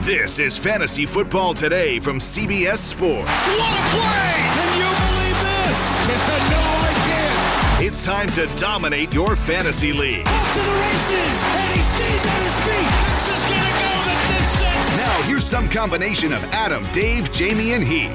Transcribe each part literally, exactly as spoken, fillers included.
This is Fantasy Football Today from C B S Sports. What a play! Can you believe this? No, I can't. It's time to dominate your fantasy league. Off to the races, and he stays on his feet. This is gonna go the distance. Now here's some combination of Adam, Dave, Jamie, and Heath.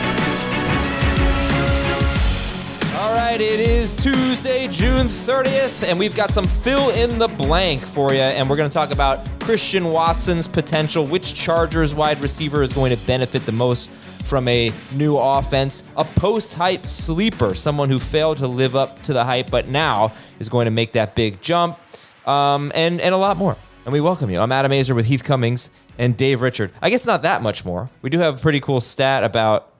All right, it is Tuesday, June thirtieth, and we've got some fill in the blank for you, and we're going to talk about Christian Watson's potential, which Chargers wide receiver is going to benefit the most from a new offense, a post-hype sleeper, someone who failed to live up to the hype, but now is going to make that big jump, um, and, and a lot more. And we welcome you. I'm Adam Azer with Heath Cummings and Dave Richard. I guess not that much more. We do have a pretty cool stat about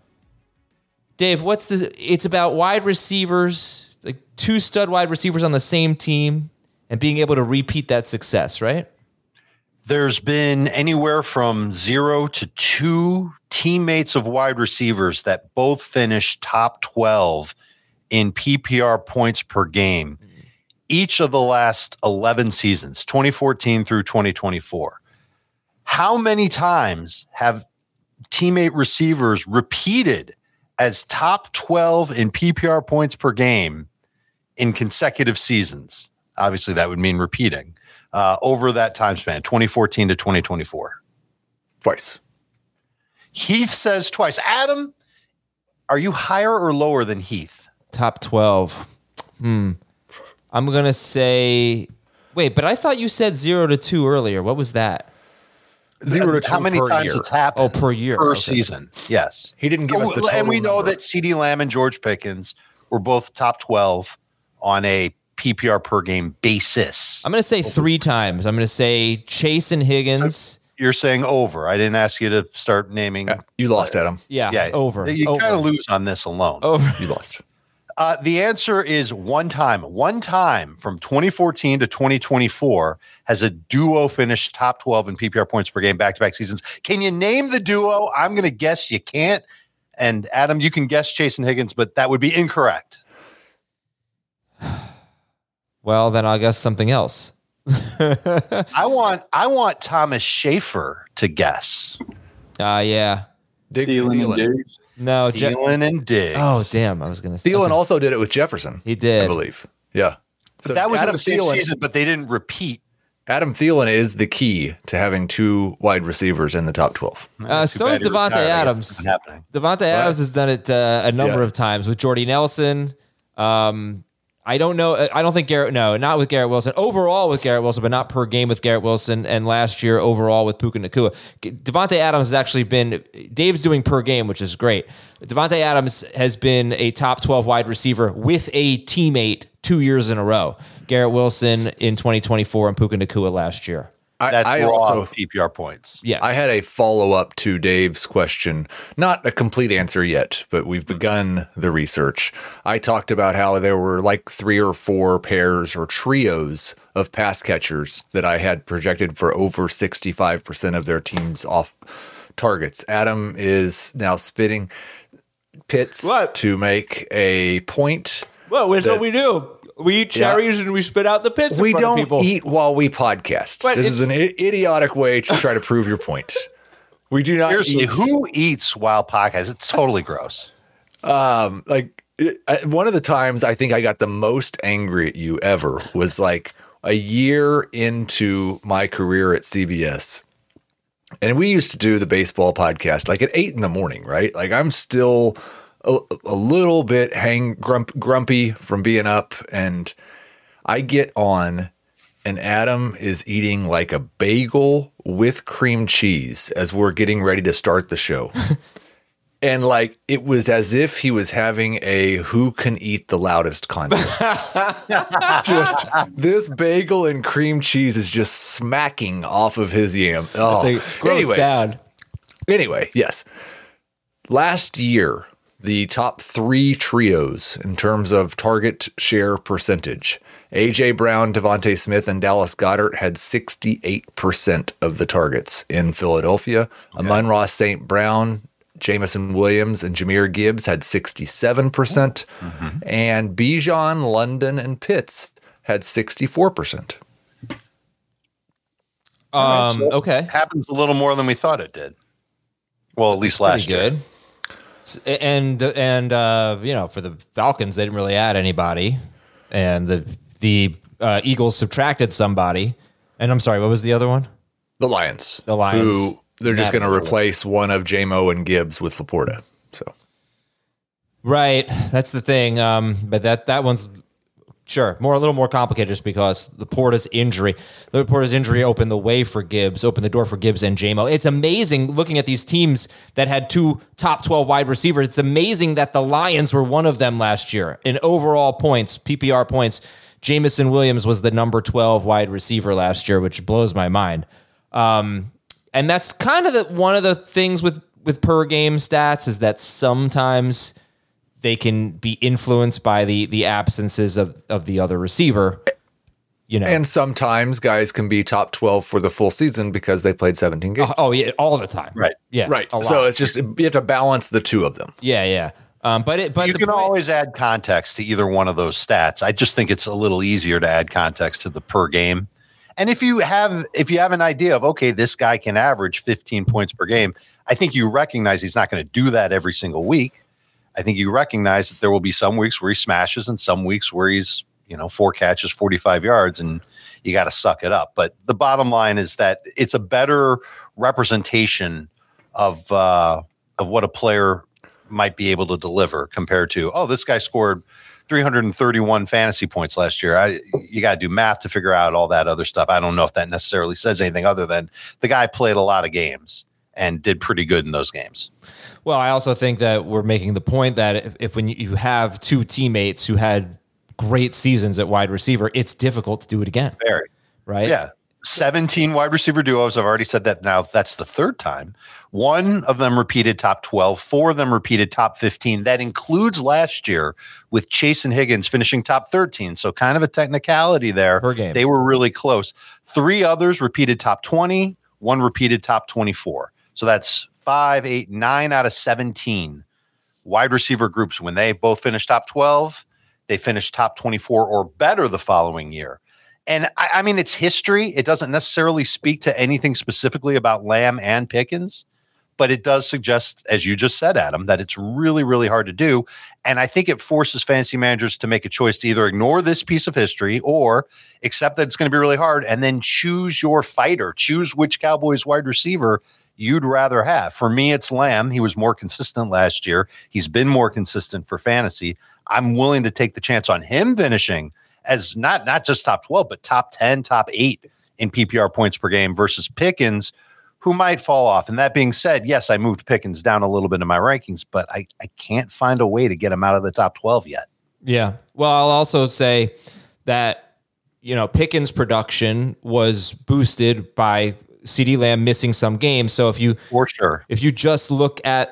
Dave, what's the? It's about wide receivers, like two stud wide receivers on the same team, and being able to repeat that success, right? There's been anywhere from zero to two teammates of wide receivers that both finished top twelve in P P R points per game, each of the last eleven seasons, twenty fourteen through twenty twenty-four. How many times have teammate receivers repeated as top twelve in P P R points per game in consecutive seasons? Obviously, that would mean repeating uh, over that time span, twenty fourteen to twenty twenty-four. Twice. Heath says twice. Adam, are you higher or lower than Heath? Top twelve. Hmm. I'm going to say, wait, but I thought you said zero to two earlier. What was that? Zero to two How many per times year. it's happened? Oh, per year. Per Okay. season. Yes. He didn't give us the total And we know number. that CeeDee Lamb and George Pickens were both top twelve on a P P R per game basis. I'm going to say three times. I'm going to say Chase and Higgins. You're saying over. I didn't ask you to start naming. Yeah, you lost, Adam. Yeah, Yeah, over. You over. kind of lose on this alone. Over. You lost. Uh, the answer is one time. One time from twenty fourteen to twenty twenty-four has a duo finished top twelve in P P R points per game back-to-back seasons. Can you name the duo? I'm going to guess you can't. And Adam, you can guess Chase and Higgins, but that would be incorrect. Well, then I guess something else. I want I want Thomas Schaefer to guess. Uh, yeah. Diggs Thielen and and Thielen. Diggs. No, Je- Thielen and Diggs. Oh, damn. I was going to say. Thielen okay. also did it with Jefferson. He did. I believe. Yeah. So that was Adam in the same Thielen, season, but they didn't repeat. Adam Thielen is the key to having two wide receivers in the top twelve. Uh, Too so bad is he Devontae retired. I guess Adams. it's not happening. Devontae Adams has done it uh, a number Yeah. of times with Jordy Nelson. Um, I don't know. I don't think Garrett. No, not with Garrett Wilson. Overall with Garrett Wilson, but not per game with Garrett Wilson. And last year overall with Puka Nacua. Devontae Adams has actually been. Dave's doing per game, which is great. Devontae Adams has been a top twelve wide receiver with a teammate two years in a row. Garrett Wilson in twenty twenty-four and Puka Nacua last year. I, That's I raw also P P R points. Yes, I had a follow-up to Dave's question. Not a complete answer yet, but we've begun the research. I talked about how there were like three or four pairs or trios of pass catchers that I had projected for over sixty-five percent of their team's off targets. Adam is now spitting pits What? to make a point. Well, that's that- what we do. We eat Yeah. cherries and we spit out the pits. We in front don't of people. eat while we podcast. But this it's- is an I- idiotic way to try to prove your point. We do not Seriously, eat. who eats while podcast? It's totally gross. Um, like it, I, one of the times I think I got the most angry at you ever was like a year into my career at C B S. And we used to do the baseball podcast like at eight in the morning, right? Like I'm still a, a little bit hang grump, grumpy from being up, and I get on and Adam is eating like a bagel with cream cheese as we're getting ready to start the show. And like it was as if he was having a who can eat the loudest contest. Just this bagel and cream cheese is just smacking off of his yam. Oh, It's a gross anyways, sound. Anyway, yes. Last year, the top three trios in terms of target share percentage, A J Brown, Devontae Smith, and Dallas Goedert had sixty-eight percent of the targets in Philadelphia. Okay. Amon-Ra Saint Brown, Jamison Williams, and Jahmyr Gibbs had sixty-seven percent. Mm-hmm. And Bijan, London, and Pitts had sixty-four percent. Uh, Um, So okay. it happens a little more than we thought it did. Well, at least last Pretty year. good. S- And and uh, you know, for the Falcons, they didn't really add anybody, and the the uh, Eagles subtracted somebody. And I'm sorry, what was the other one? The Lions. The Lions. Who they're just That- going to replace one of J M O and Gibbs with Laporta. So Right, that's the thing. Um, but that that one's sure more a little more complicated just because Laporta's injury, the Laporta's injury opened the way for Gibbs, opened the door for Gibbs and J M O. It's amazing looking at these teams that had two top twelve wide receivers. It's amazing that the Lions were one of them last year in overall points, P P R points. Jamison Williams was the number twelve wide receiver last year, which blows my mind. Um, and that's kind of the, one of the things with with per game stats is that sometimes they can be influenced by the the absences of, of the other receiver, you know. and sometimes guys can be top twelve for the full season because they played seventeen games. oh yeah, all the time. Right. Yeah. right. A lot. So it's just you have to balance the two of them. yeah, yeah. Um, but it but You the can point- always add context to either one of those stats. I just think it's a little easier to add context to the per game. And if you have if you have an idea of, okay, this guy can average fifteen points per game, I think you recognize he's not going to do that every single week. I think you recognize that there will be some weeks where he smashes and some weeks where he's, you know, four catches, forty-five yards, and you got to suck it up. But the bottom line is that it's a better representation of uh, of what a player might be able to deliver compared to, oh, this guy scored three hundred thirty-one fantasy points last year. I, you got to do math to figure out all that other stuff. I don't know if that necessarily says anything other than the guy played a lot of games and did pretty good in those games. Well, I also think that we're making the point that if, if when you have two teammates who had great seasons at wide receiver, it's difficult to do it again. Very. Right? Yeah. seventeen wide receiver duos. I've already said that now. That's the third time. One of them repeated top twelve. Four of them repeated top fifteen. That includes last year with Chase and Higgins finishing top thirteen. So kind of a technicality there. Per game. They were really close. Three others repeated top twenty. One repeated top twenty-four. So that's five, eight, nine out of seventeen wide receiver groups. When they both finished top twelve, they finished top twenty-four or better the following year. And I, I mean, it's history. It doesn't necessarily speak to anything specifically about Lamb and Pickens, but it does suggest, as you just said, Adam, that it's really, really hard to do. And I think it forces fantasy managers to make a choice to either ignore this piece of history or accept that it's going to be really hard and then choose your fighter, choose which Cowboys wide receiver you'd rather have. For me, it's Lamb. He was more consistent last year. He's been more consistent for fantasy. I'm willing to take the chance on him finishing as not, not just top twelve, but top ten, top eight in P P R points per game versus Pickens, who might fall off. And that being said, yes, I moved Pickens down a little bit in my rankings, but I, I can't find a way to get him out of the top twelve yet. Yeah. Well, I'll also say that, you know, Pickens' production was boosted by CeeDee Lamb missing some games. So if you For sure. if you just look at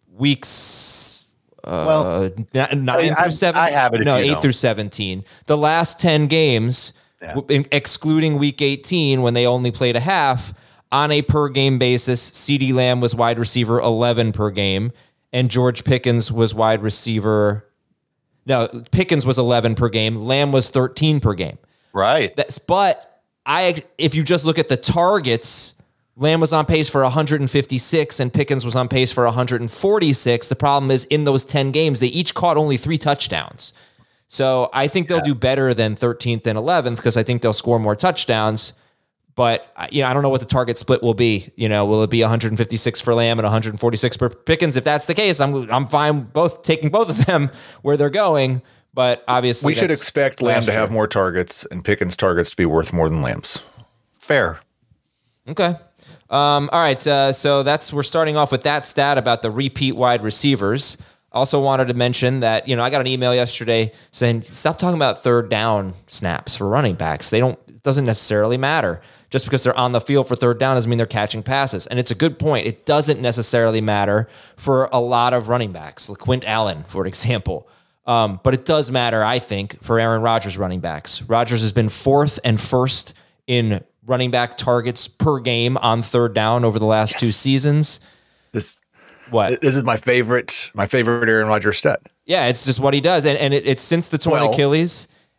weeks uh, Well, n- nine I- through I- seventeen, I have it if no, you eight don't. through seventeen, the last ten games, Yeah. w- in- excluding week eighteen when they only played a half, on a per game basis, CeeDee Lamb was wide receiver eleven per game, and George Pickens was wide receiver. No, Pickens was eleven per game. Lamb was thirteen per game. Right. That's but I if you just look at the targets, Lamb was on pace for one hundred fifty-six and Pickens was on pace for one hundred forty-six. The problem is in those ten games, they each caught only three touchdowns. So I think they'll do better than thirteenth and eleventh because I think they'll score more touchdowns. But you know, I don't know what the target split will be. You know, will it be one hundred fifty-six for Lamb and one hundred forty-six for Pickens? If that's the case, I'm I'm fine both taking both of them where they're going. But obviously, We should that's expect Lamb last to have year. more targets and Pickens' targets to be worth more than Lamb's. Fair. Okay. Um, all right. Uh, so that's we're starting off with that stat about the repeat wide receivers. Also wanted to mention that, you know, I got an email yesterday saying stop talking about third down snaps for running backs. They don't. It doesn't necessarily matter. Just because they're on the field for third down doesn't mean they're catching passes. And it's a good point. It doesn't necessarily matter for a lot of running backs, like Quint Allen, for example. Um, but it does matter, I think, for Aaron Rodgers running backs. Rodgers has been fourth and first in running back targets per game on third down over the last yes. two seasons. This what this is my favorite, my favorite Aaron Rodgers stat. Yeah, it's just what he does, and and it, it's since the torn well, Achilles.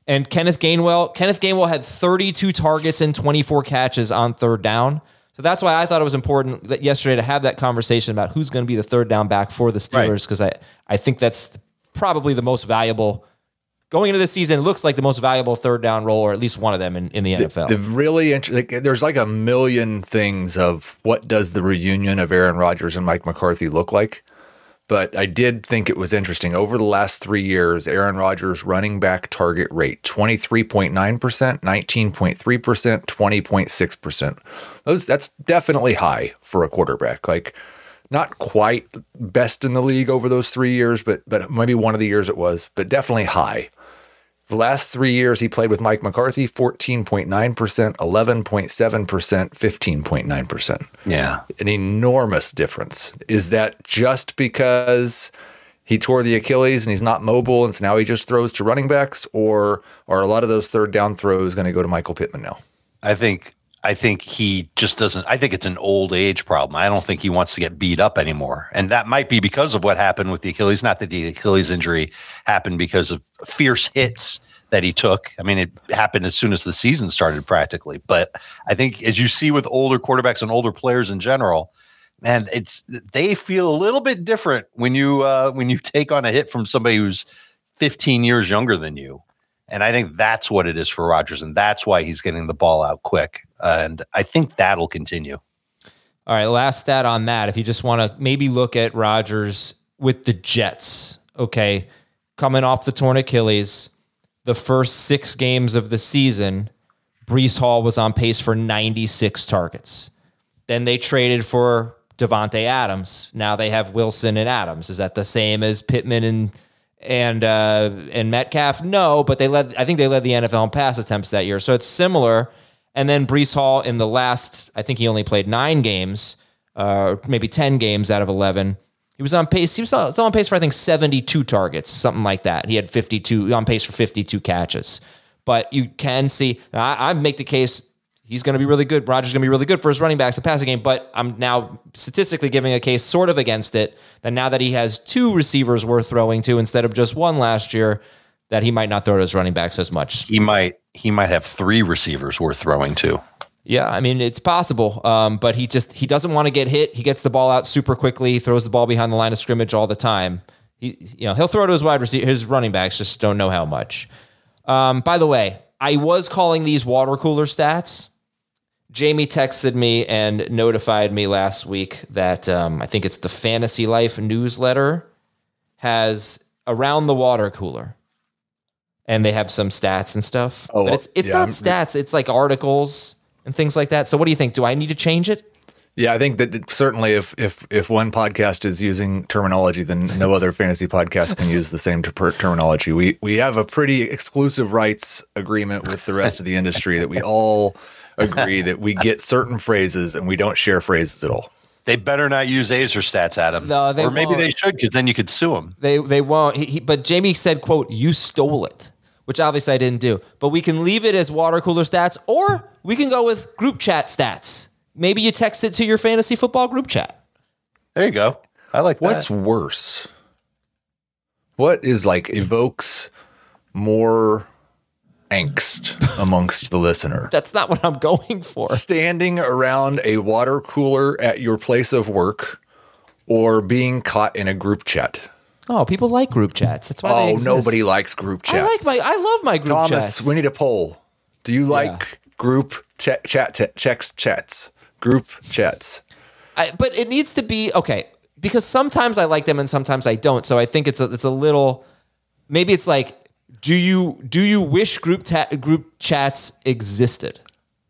And Kenneth Gainwell, Kenneth Gainwell had thirty-two targets and twenty-four catches on third down. So that's why I thought it was important that yesterday to have that conversation about who's going to be the third down back for the Steelers, because I, I think that's probably the most valuable. Going into this season, it looks like the most valuable third down role, or at least one of them in, in the N F L. The, the really int- like, there's like a million things of what does the reunion of Aaron Rodgers and Mike McCarthy look like. But I did think it was interesting. Over the last three years, Aaron Rodgers' running back target rate, twenty-three point nine percent, nineteen point three percent, twenty point six percent. Those That's definitely high for a quarterback. Like, not quite best in the league over those three years, but but maybe one of the years it was, but definitely high. The last three years he played with Mike McCarthy, fourteen point nine percent, eleven point seven percent, fifteen point nine percent. Yeah. An enormous difference. Is that just because he tore the Achilles and he's not mobile and so now he just throws to running backs, or are a lot of those third down throws going to go to Michael Pittman now? I think I think he just doesn't I think it's an old age problem. I don't think he wants to get beat up anymore. And that might be because of what happened with the Achilles. Not that the Achilles injury happened because of fierce hits that he took. I mean, it happened as soon as the season started practically. But I think as you see with older quarterbacks and older players in general, man, it's they feel a little bit different when you uh, when you take on a hit from somebody who's fifteen years younger than you. And I think that's what it is for Rodgers, and that's why he's getting the ball out quick. Uh, and I think that'll continue. All right, last stat on that. If you just want to maybe look at Rodgers with the Jets, okay, coming off the torn Achilles, the first six games of the season, Breece Hall was on pace for ninety-six targets. Then they traded for Devontae Adams. Now they have Wilson and Adams. Is that the same as Pittman and and uh, and Metcalf? No, but they led. I think they led the N F L in pass attempts that year, so it's similar. And then Breece Hall in the last, I think he only played nine games, uh, maybe ten games out of eleven. He was on pace. He was still on pace for, I think, seventy-two targets, something like that. He had fifty-two, on pace for fifty-two catches. But you can see, I, I make the case he's going to be really good. Rodgers is going to be really good for his running backs in the passing game. But I'm now statistically giving a case sort of against it, that now that he has two receivers worth throwing to instead of just one last year, that he might not throw to his running backs as much. He might he might have three receivers worth throwing to. Yeah, I mean, it's possible, um, but he just he doesn't want to get hit. He gets the ball out super quickly, throws the ball behind the line of scrimmage all the time. He, you know, he'll throw to his wide receiver, his running backs just don't know how much. Um, by the way, I was calling these water cooler stats. Jamie texted me and notified me last week that um, I think it's the Fantasy Life newsletter has Around the Water Cooler. And they have some stats and stuff. Oh, but it's it's yeah, not stats. It's like articles and things like that. So what do you think? Do I need to change it? Yeah, I think that it, certainly if if if one podcast is using terminology, then no other fantasy podcast can use the same ter- terminology. We we have a pretty exclusive rights agreement with the rest of the industry that we all agree that we get certain phrases and we don't share phrases at all. They better not use Azer stats, Adam. No, they or maybe won't. They should, because then you could sue them. They they won't. He, he, but Jamie said, "quote You stole it," which obviously I didn't do. But we can leave it as water cooler stats, or we can go with group chat stats. Maybe you text it to your fantasy football group chat. There you go. I like that. What's worse? What is like evokes more angst amongst the listener? That's not what I'm going for. Standing around a water cooler at your place of work, or being caught in a group chat. Oh, people like group chats. That's why oh, they exist. Nobody likes group chats. I like my. I love my group Thomas, chats. we need a poll. Do you like Yeah. group chat chat t- checks chats? Group chats. I, but it needs to be okay, because sometimes I like them and sometimes I don't. So I think it's a it's a little. Maybe it's like, do you do you wish group ta- group chats existed?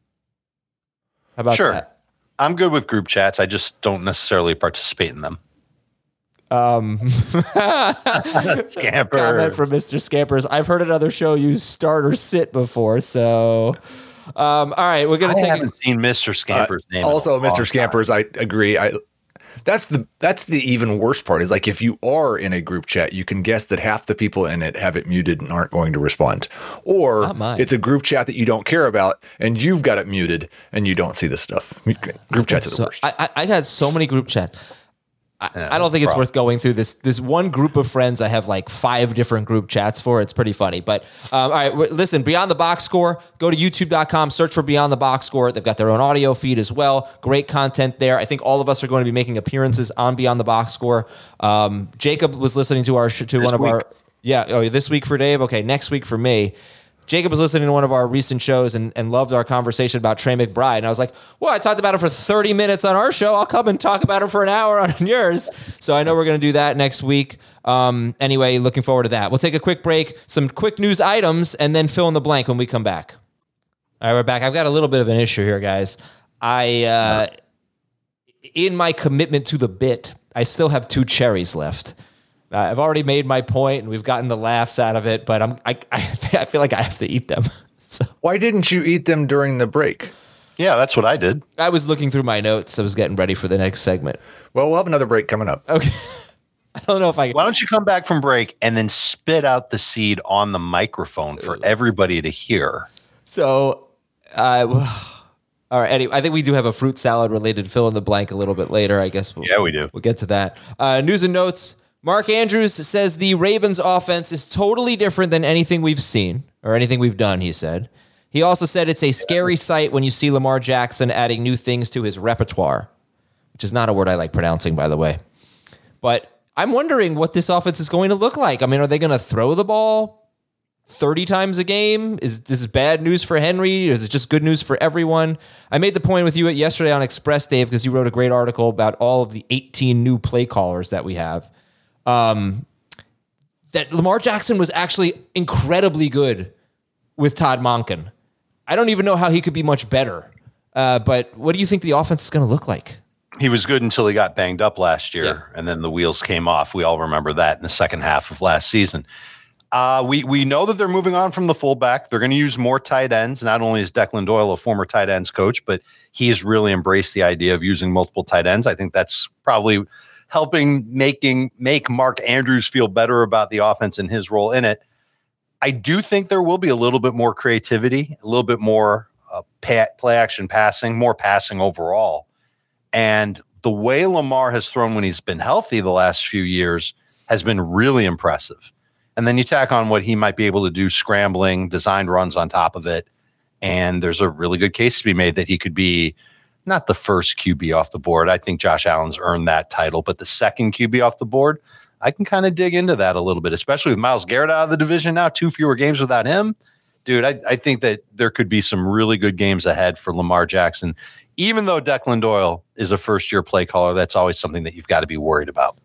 How about Sure. that? I'm good with group chats. I just don't necessarily participate in them. Um, Scamper. Comment from Mister Scampers. I've heard another show use start or sit before, so um, all right, we're gonna I take. haven't A, seen Mister Scamper's Uh, name. in a also, long Mister time. Scampers, I agree. I that's the that's the even worse part is like if you are in a group chat, you can guess that half the people in it have it muted and aren't going to respond, or Not mine. it's a group chat that you don't care about and you've got it muted and you don't see the stuff. Group chats are the so, worst. I, I I got so many group chats. I, I don't think it's worth going through this. This one group of friends, I have like five different group chats for. It's pretty funny. But um, all right, w- listen, Beyond the Box Score, go to youtube dot com, search for Beyond the Box Score. They've got their own audio feed as well. Great content there. I think all of us are going to be making appearances on Beyond the Box Score. Um, Jacob was listening to our sh- to this one of week. our yeah. Oh, this week for Dave. Okay, next week for me. Jacob was listening to one of our recent shows and, and loved our conversation about Trey McBride. And I was like, well, I talked about him for thirty minutes on our show. I'll come and talk about him for an hour on yours. So I know we're going to do that next week. Um, anyway, looking forward to that. We'll take a quick break, some quick news items, and then fill in the blank when we come back. All right, we're back. I've got a little bit of an issue here, guys. I, uh, in my commitment to the bit, I still have two cherries left. Uh, I've already made my point, and we've gotten the laughs out of it, but I'm, I, I, I feel like I have to eat them. So Why didn't you eat them during the break? Yeah, that's what I did. I was looking through my notes. I was getting ready for the next segment. Well, we'll have another break coming up. Okay. I don't know if I. Why don't you come back from break and then spit out the seed on the microphone for everybody to hear? So, uh, all right. Anyway, I think we do have a fruit salad related fill in the blank a little bit later. I guess. We'll, Yeah, we do. We'll get to that. Uh, news and notes. Mark Andrews says the Ravens offense is totally different than anything we've seen or anything we've done, he said. He also said it's a scary sight when you see Lamar Jackson adding new things to his repertoire, which is not a word I like pronouncing, by the way. But I'm wondering what this offense is going to look like. I mean, are they going to throw the ball thirty times a game? Is this is bad news for Henry? Or is it just good news for everyone? I made the point with you yesterday on Express, Dave, because you wrote a great article about all of the eighteen new play callers that we have. Um, that Lamar Jackson was actually incredibly good with Todd Monken. I don't even know how he could be much better. Uh, but what do you think the offense is going to look like? He was good until he got banged up last year, Yeah. and then the wheels came off. We all remember that in the second half of last season. Uh, we we know that they're moving on from the fullback. They're going to use more tight ends. Not only is Declan Doyle a former tight ends coach, but he has really embraced the idea of using multiple tight ends. I think that's probably helping making make Mark Andrews feel better about the offense and his role in it. I do think there will be a little bit more creativity, a little bit more uh, pay, play action passing, more passing overall. And the way Lamar has thrown when he's been healthy the last few years has been really impressive. And then you tack on what he might be able to do, scrambling, designed runs on top of it. And there's a really good case to be made that he could be not the first Q B off the board. I think Josh Allen's earned that title, but the second Q B off the board, I can kind of dig into that a little bit, especially with Myles Garrett out of the division now, two fewer games without him. Dude, I, I think that there could be some really good games ahead for Lamar Jackson. Even though Declan Doyle is a first-year play caller, that's always something that you've got to be worried about.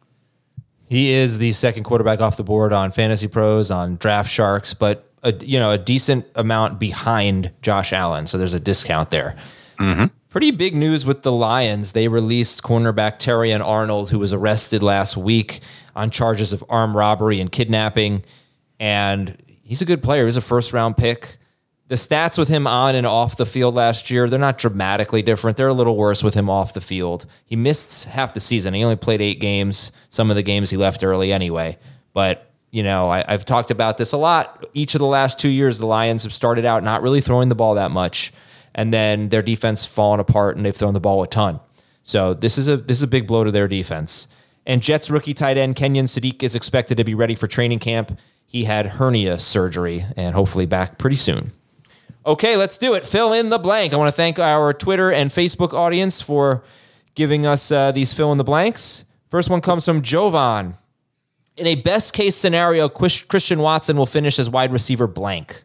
He is the second quarterback off the board on Fantasy Pros, on Draft Sharks, but a, you know, a decent amount behind Josh Allen, so there's a discount there. Mm-hmm. Pretty big news with the Lions. They released cornerback Terrion Arnold, who was arrested last week on charges of armed robbery and kidnapping. And he's a good player. He's a first-round pick. The stats with him on and off the field last year, they're not dramatically different. They're a little worse with him off the field. He missed half the season. He only played eight games. Some of the games he left early anyway. But, you know, I, I've talked about this a lot. Each of the last two years, the Lions have started out not really throwing the ball that much. And then their defense fallen apart, and they've thrown the ball a ton. So this is a this is a big blow to their defense. And Jets rookie tight end Kenyon Sadiq is expected to be ready for training camp. He had hernia surgery and hopefully back pretty soon. Okay, let's do it. Fill in the blank. I want to thank our Twitter and Facebook audience for giving us uh, these fill in the blanks. First one comes from Jovan. In a best case scenario, Christian Watson will finish as wide receiver blank.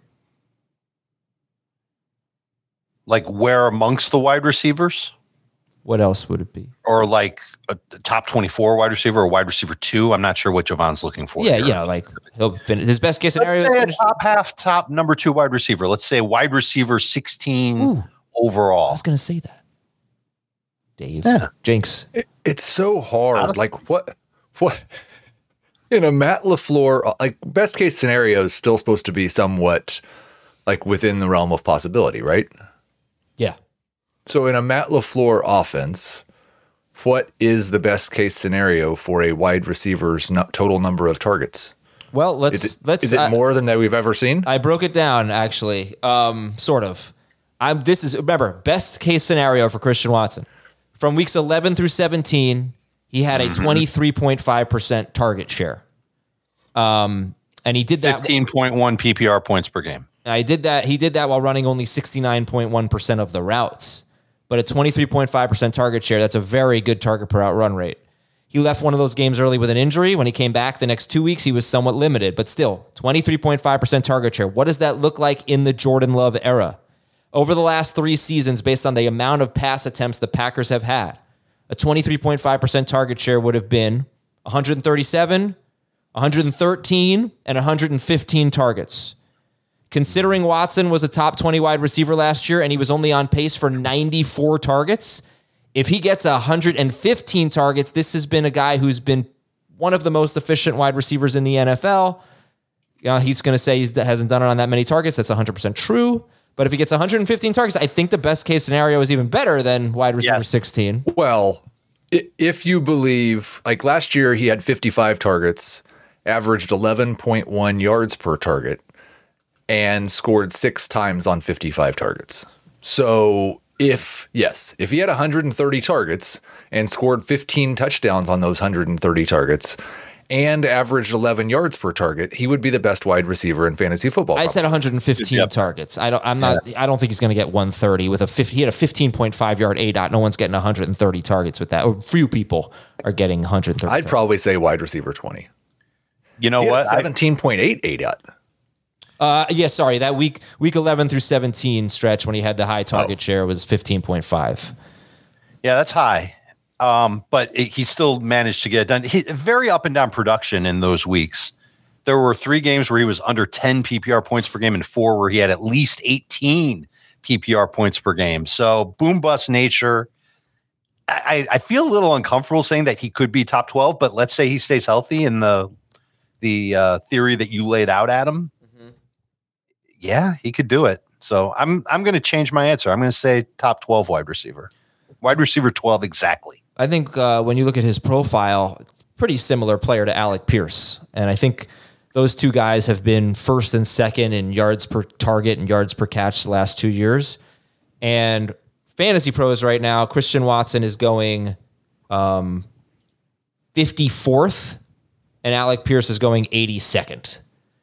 Like where amongst the wide receivers? What else would it be? Or like a top twenty-four wide receiver or wide receiver two? I'm not sure what Jovan's looking for. Yeah, here. yeah, like he'll finish. His best case scenario Let's is say a finish. top half, top number two wide receiver. Let's say wide receiver sixteen Ooh. I overall. was going to say that. Dave. Yeah. Jinx. It, it's so hard. Like what? What? In a Matt LaFleur, like best case scenario is still supposed to be somewhat like within the realm of possibility, right? Yeah. So in a Matt LaFleur offense, what is the best case scenario for a wide receiver's no, total number of targets? Well, let's Is it, let's. is it I, more than that we've ever seen? I broke it down actually, um, sort of. I'm. This is remember best case scenario for Christian Watson from weeks eleven through seventeen. he had a twenty-three point five percent target share. Um, and he did that fifteen point one P P R points per game. I did that. He did that while running only sixty-nine point one percent of the routes, but a twenty-three point five percent target share. That's a very good target per out run rate. He left one of those games early with an injury. When he came back the next two weeks, he was somewhat limited, but still twenty-three point five percent target share. What does that look like in the Jordan Love era? Over the last three seasons, based on the amount of pass attempts the Packers have had, a twenty-three point five percent target share would have been one hundred thirty-seven, one hundred thirteen, and one hundred fifteen targets. Considering Watson was a top twenty wide receiver last year and he was only on pace for ninety-four targets, if he gets one hundred fifteen targets, this has been a guy who's been one of the most efficient wide receivers in the N F L. You know, he's going to say he hasn't done it on that many targets. That's one hundred percent true. But if he gets one hundred fifteen targets, I think the best case scenario is even better than wide receiver yes. sixteen. Well, if you believe, like last year, he had fifty-five targets, averaged eleven point one yards per target, and scored six times on fifty-five targets. So if, yes, if he had one hundred thirty targets and scored fifteen touchdowns on those one hundred thirty targets and averaged eleven yards per target, he would be the best wide receiver in fantasy football. I said one hundred fifteen yep. targets. I don't. I'm not. Yeah. I don't think he's going to get one hundred thirty with a. He had a fifteen point five yard A DOT. No one's getting one hundred thirty targets with that. Or few people are getting one hundred thirty. I'd targets. Probably say wide receiver twenty. You know what? seventeen point eight A DOT. Uh, yeah, sorry. That week week eleven through seventeen stretch when he had the high target oh. share was fifteen point five. Yeah, that's high. Um, but it, he still managed to get it done. He, very up and down production in those weeks. There were three games where he was under ten P P R points per game and four where he had at least eighteen P P R points per game. So boom bust nature. I, I feel a little uncomfortable saying that he could be top twelve, but let's say he stays healthy in the the uh, theory that you laid out, Adam. Mm-hmm. Yeah, he could do it. So I'm I'm going to change my answer. I'm going to say top twelve wide receiver. Wide receiver twelve exactly. I think uh, when you look at his profile, pretty similar player to Alec Pierce. And I think those two guys have been first and second in yards per target and yards per catch the last two years. And Fantasy Pros right now, Christian Watson is going um, fifty-fourth and Alec Pierce is going eighty-second.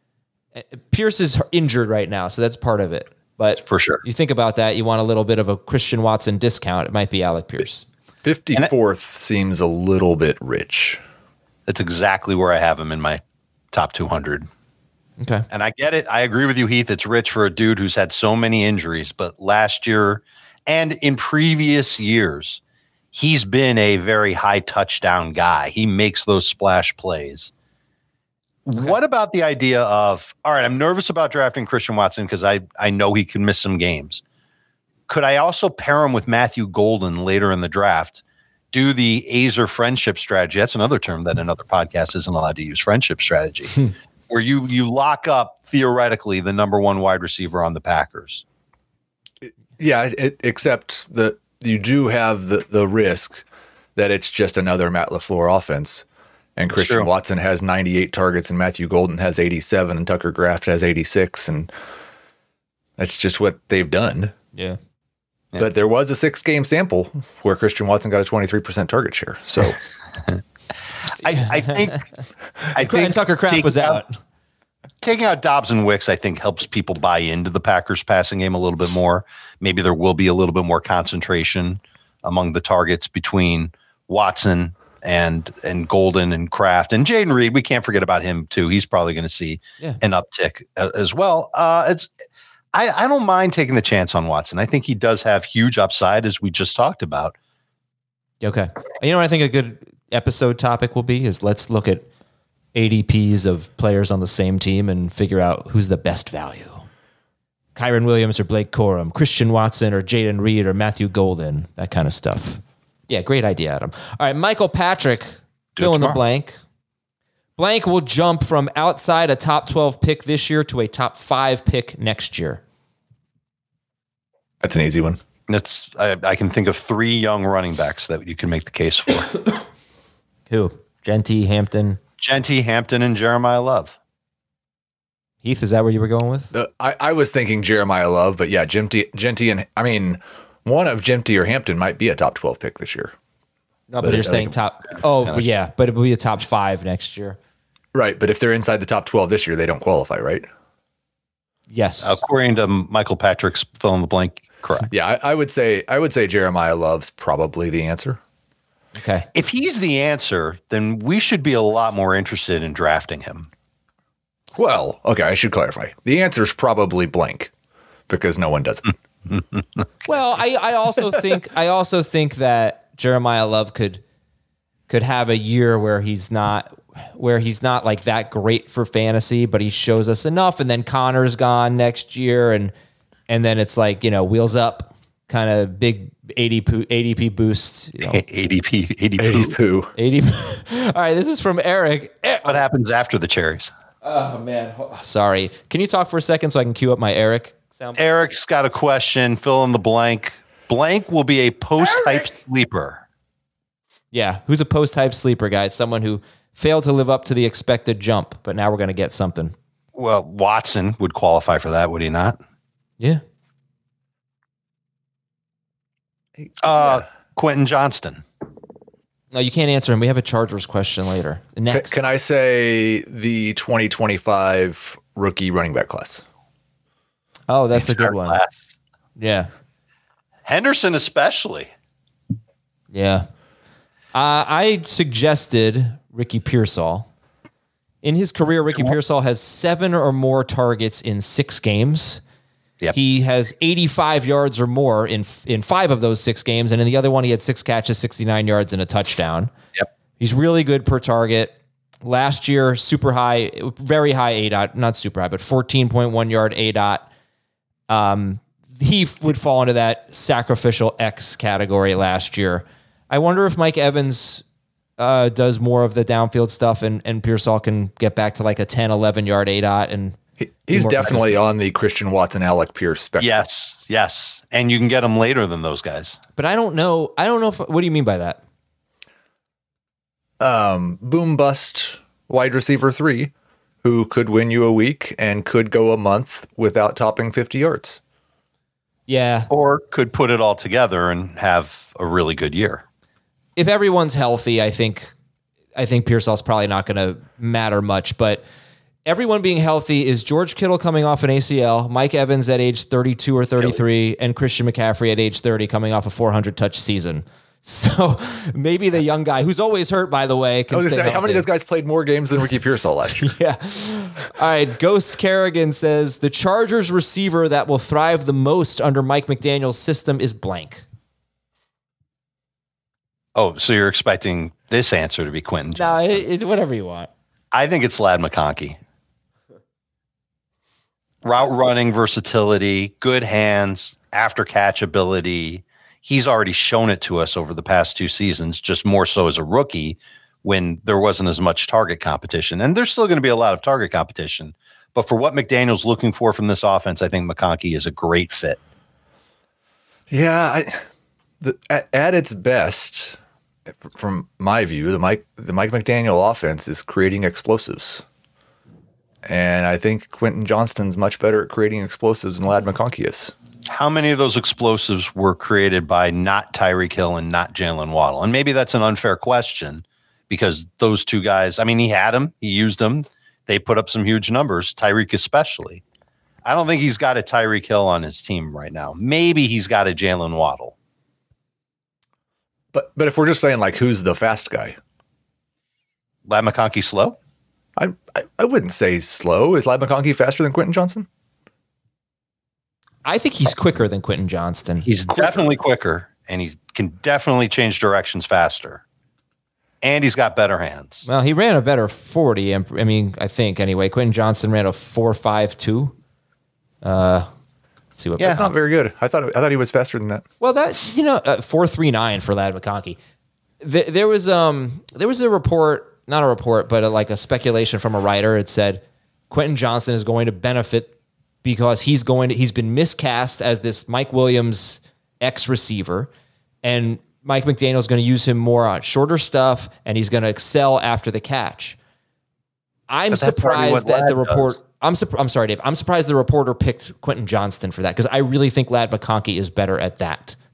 Pierce is injured right now, so that's part of it. But for sure, you think about that, you want a little bit of a Christian Watson discount. It might be Alec Pierce. fifty-fourth seems a little bit rich. That's exactly where I have him in my top two hundred. Okay. And I get it. I agree with you, Heath. It's rich for a dude who's had so many injuries, but last year and in previous years, he's been a very high touchdown guy. He makes those splash plays. Okay. What about the idea of, all right, I'm nervous about drafting Christian Watson because I, I know he can miss some games. Could I also pair him with Matthew Golden later in the draft? Do the Azer friendship strategy. That's another term that another podcast isn't allowed to use, friendship strategy, where you you lock up, theoretically, the number one wide receiver on the Packers. Yeah, it, except that you do have the, the risk that it's just another Matt LaFleur offense. And Christian True. Watson has ninety-eight targets and Matthew Golden has eighty-seven and Tucker Kraft has eighty-six. And that's just what they've done. Yeah. yeah. But there was a six-game sample where Christian Watson got a twenty-three percent target share. So I, I think I think and Tucker Kraft was out. out. Taking out Dobbs and Wicks, I think, helps people buy into the Packers passing game a little bit more. Maybe there will be a little bit more concentration among the targets between Watson and and Golden and Kraft and Jaden Reed. We can't forget about him too. He's probably going to see yeah. an uptick uh, as well. Uh, it's I, I don't mind taking the chance on Watson. I think he does have huge upside, as we just talked about. Okay. You know what I think a good episode topic will be is let's look at A D Ps of players on the same team and figure out who's the best value. Kyron Williams or Blake Corum, Christian Watson or Jaden Reed or Matthew Golden, that kind of stuff. Yeah, great idea, Adam. All right, Michael Patrick, fill in the blank. Blank will jump from outside a top twelve pick this year to a top five pick next year. That's an easy one. That's I, I can think of three young running backs that you can make the case for. Who? Genty, Hampton? Genty, Hampton, and Jeremiah Love. Heath, is that where you were going with? Uh, I, I was thinking Jeremiah Love, but yeah, Genty, Genty and I mean, one of Genty or Hampton might be a top twelve pick this year. No, but, but you're saying top. Oh, yeah, yeah, but it will be a top five next year. Right, but if they're inside the top twelve this year, they don't qualify, right? Yes, according to Michael Patrick's fill in the blank, correct. Yeah, I, I would say I would say Jeremiah Love's probably the answer. Okay, if he's the answer, then we should be a lot more interested in drafting him. Well, okay, I should clarify. The answer is probably blank because no one does it. Well, I, I also think I also think that Jeremiah Love could could have a year where he's not where he's not like that great for fantasy, but he shows us enough. And then Connor's gone next year, and and then it's like, you know, wheels up, kind of big A D P, A D P boost. You know. A D P, A D P, A D P. A D P. All right, this is from Eric. What happens after the cherries? Oh man, sorry. Can you talk for a second so I can cue up my Eric sound? Eric's got a question. Fill in the blank. Blank will be a post-type sleeper. Yeah, who's a post-type sleeper, guys? Someone who failed to live up to the expected jump, but now we're going to get something. Well, Watson would qualify for that, would he not? Yeah. Uh, yeah. Quentin Johnston. No, you can't answer him. We have a Chargers question later. Next. Can, can I say the twenty twenty-five rookie running back class? Oh, that's a good one. Class. Yeah. Henderson especially. Yeah. Uh, I suggested Ricky Pearsall. In his career, Ricky Pearsall has seven or more targets in six games. Yep. He has eighty-five yards or more in in five of those six games, and in the other one, he had six catches, sixty-nine yards, and a touchdown. Yep. He's really good per target. Last year, super high, very high A DOT, not super high, but fourteen point one yard A DOT. Um, he would fall into that sacrificial X category last year. I wonder if Mike Evans uh, does more of the downfield stuff, and, and Pearsall can get back to like a ten, eleven yard A DOT. And he, he's definitely consistent. On the Christian Watson, Alec Pierce spectrum. Yes, yes. And you can get him later than those guys. But I don't know. I don't know. If, what do you mean by that? Um, boom bust wide receiver three who could win you a week and could go a month without topping fifty yards. Yeah. Or could put it all together and have a really good year. If everyone's healthy, I think I think Pearsall's probably not going to matter much. But everyone being healthy is George Kittle coming off an A C L, Mike Evans at age thirty-two or thirty-three, and Christian McCaffrey at age thirty coming off a four hundred touch season. So maybe the young guy, who's always hurt, by the way, can I was stay say, healthy. How many of those guys played more games than Ricky Pearsall last year? Yeah. All right. Ghost Kerrigan says the Chargers receiver that will thrive the most under Mike McDaniel's system is blank. Oh, so you're expecting this answer to be Quentin Johnson? No, it, it, whatever you want. I think it's Ladd McConkey. Route running versatility, good hands, after catch ability. He's already shown it to us over the past two seasons, just more so as a rookie when there wasn't as much target competition. And there's still going to be a lot of target competition. But for what McDaniel's looking for from this offense, I think McConkey is a great fit. Yeah, I, the, at, at its best, from my view, the Mike the Mike McDaniel offense is creating explosives. And I think Quentin Johnston's much better at creating explosives than Ladd McConkey is. How many of those explosives were created by not Tyreek Hill and not Jalen Waddle? And maybe that's an unfair question because those two guys, I mean, he had them, he used them. They put up some huge numbers, Tyreek especially. I don't think he's got a Tyreek Hill on his team right now. Maybe he's got a Jalen Waddle. But but if we're just saying, like, who's the fast guy? Ladd McConkey slow? I, I I wouldn't say slow. Is Ladd McConkey faster than Quentin Johnson? I think he's quicker than Quentin Johnston. He's quicker. Definitely quicker, and he can definitely change directions faster. And he's got better hands. Well, he ran a better forty. I mean, I think anyway. Quentin Johnston ran a four five two. Uh, let's see what. Yeah, that's not very good. I thought I thought he was faster than that. Well, that you know, uh, four three nine for Ladd McConkey. Th- there was um there was a report, not a report, but a, like a speculation from a writer. It said Quentin Johnston is going to benefit because he's going to he's been miscast as this Mike Williams X receiver, and Mike McDaniel is going to use him more on shorter stuff, and he's going to excel after the catch. I'm surprised that the report. Does. I'm su- I'm sorry, Dave. I'm surprised the reporter picked Quentin Johnston for that because I really think Ladd McConkey is better at that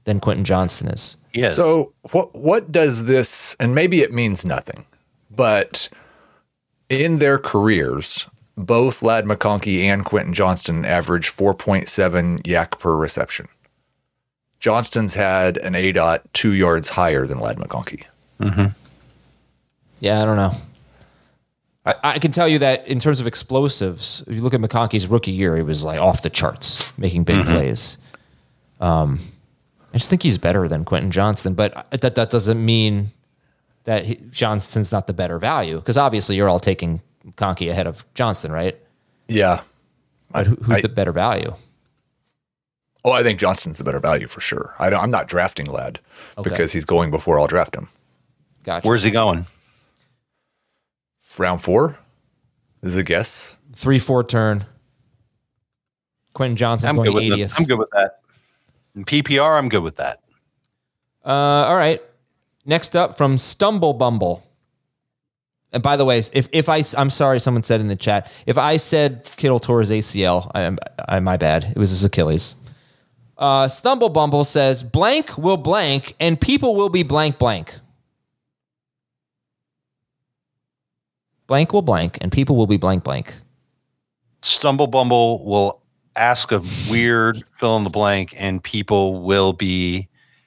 than Quentin Johnston is. Yes. So what what does this, and maybe it means nothing, but in their careers, both Ladd McConkey and Quentin Johnston average four point seven yak per reception. Johnston's had an A DOT two yards higher than Ladd McConkey. Mm-hmm. Yeah, I don't know. I, I can tell you that in terms of explosives, if you look at McConkey's rookie year, he was like off the charts, making big mm-hmm. plays. Um, I just think he's better than Quentin Johnston, but that that doesn't mean that he, Johnston's not the better value, because obviously you're all taking McConkey ahead of Johnston, right? Yeah. But who, who's I, the better value? Oh, I think Johnston's the better value for sure. I don't, I'm not drafting Ladd okay. because he's going before I'll draft him. Gotcha. Where's he going? Round four is a guess. Three, four turn. Quentin Johnston's I'm going good with eightieth. The, I'm good with that. In P P R, I'm good with that. Uh, all right. Next up from Stumble Bumble. And by the way, if if I, I'm sorry, someone said in the chat, if I said Kittle tore his A C L, I, I my bad. It was his Achilles. Uh, Stumble Bumble says, blank will blank and people will be blank blank. Blank will blank and people will be blank blank. Stumble Bumble will ask a weird fill in the blank and people will be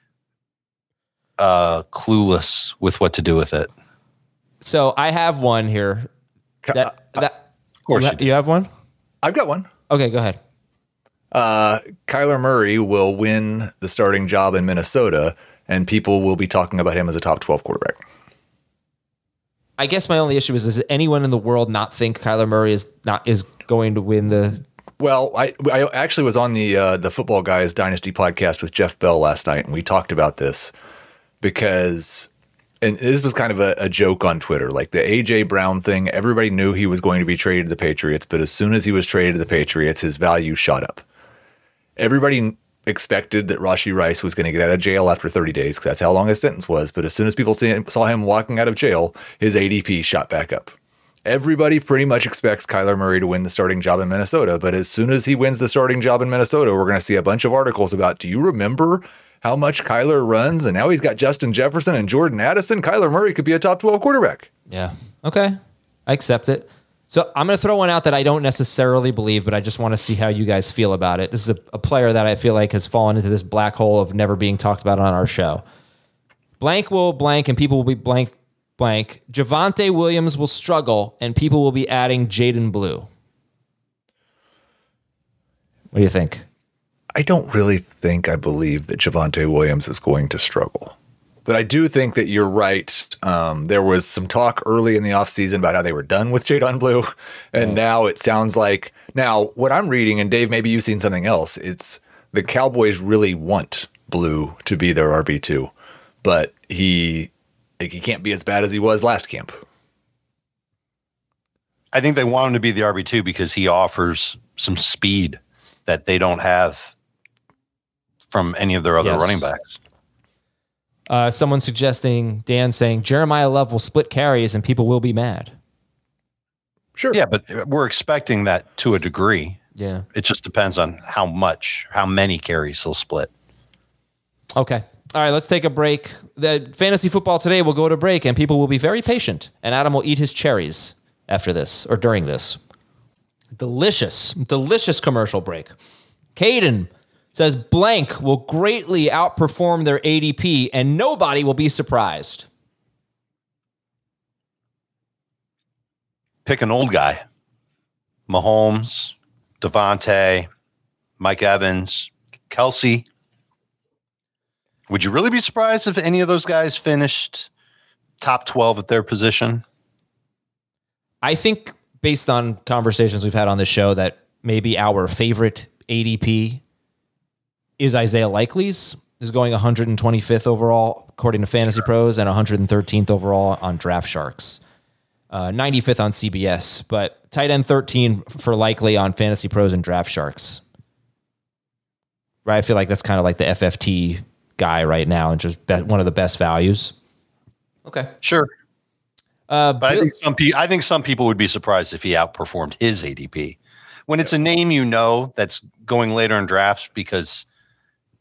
uh, clueless with what to do with it. So I have one here. That, that, of course you, you, ha- you have one? I've got one. Okay, go ahead. Uh, Kyler Murray will win the starting job in Minnesota, and people will be talking about him as a top twelve quarterback. I guess my only issue is: does anyone in the world not think Kyler Murray is not is going to win the? Well, I I actually was on the uh, the Football Guys Dynasty podcast with Jeff Bell last night, and we talked about this because, and this was kind of a, a joke on Twitter, like the A J Brown thing. Everybody knew he was going to be traded to the Patriots, but as soon as he was traded to the Patriots, his value shot up. Everybody expected that Rashee Rice was going to get out of jail after thirty days, because that's how long his sentence was. But as soon as people see him, saw him walking out of jail, his A D P shot back up. Everybody pretty much expects Kyler Murray to win the starting job in Minnesota. But as soon as he wins the starting job in Minnesota, we're going to see a bunch of articles about, do you remember how much Kyler runs? And now he's got Justin Jefferson and Jordan Addison. Kyler Murray could be a top twelve quarterback. Yeah. Okay. I accept it. So I'm going to throw one out that I don't necessarily believe, but I just want to see how you guys feel about it. This is a, a player that I feel like has fallen into this black hole of never being talked about on our show. Blank will blank and people will be blank blank. Javonte Williams will struggle and people will be adding Jaden Blue. What do you think? I don't really think I believe that Javonte Williams is going to struggle. But I do think that you're right. Um, there was some talk early in the offseason about how they were done with Jaden Blue. And now it sounds like, now what I'm reading, and Dave, maybe you've seen something else, it's the Cowboys really want Blue to be their R B two, but he, like, he can't be as bad as he was last camp. I think they want him to be the R B two because he offers some speed that they don't have from any of their other Yes. running backs. Uh, someone suggesting, Dan saying, Jeremiah Love will split carries and people will be mad. Sure. Yeah, but we're expecting that to a degree. Yeah. It just depends on how much, how many carries he'll split. Okay. All right, let's take a break. The fantasy football today will go to break and people will be very patient. And Adam will eat his cherries after this or during this. Delicious, delicious commercial break. Caden says blank will greatly outperform their A D P and nobody will be surprised. Pick an old guy. Mahomes, Devontae, Mike Evans, Kelsey. Would you really be surprised if any of those guys finished top twelve at their position? I think based on conversations we've had on the show that maybe our favorite A D P is Isaiah Likely's, is going one hundred twenty-fifth overall, according to Fantasy Pros, and one hundred thirteenth overall on Draft Sharks. Uh, ninety-fifth on C B S, but tight end thirteen for Likely on Fantasy Pros and Draft Sharks. Right? I feel like that's kind of like the F F T guy right now and just be- one of the best values. Okay. Sure. Uh, But I Bill- think some pe- I think some people would be surprised if he outperformed his A D P. When it's a name you know that's going later in drafts because